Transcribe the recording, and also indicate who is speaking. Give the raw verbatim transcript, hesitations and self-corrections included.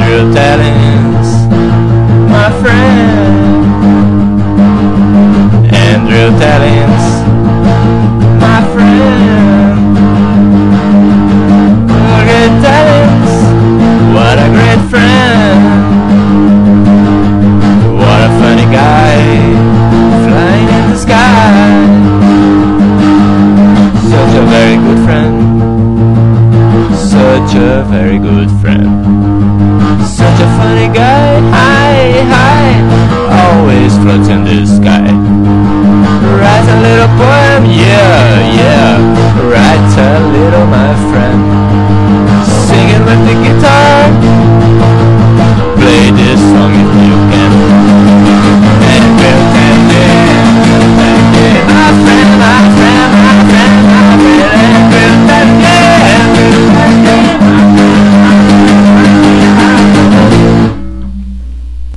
Speaker 1: Andrew Tallings, my friend. Andrew Tallings, my friend. Look at Tallings, what a great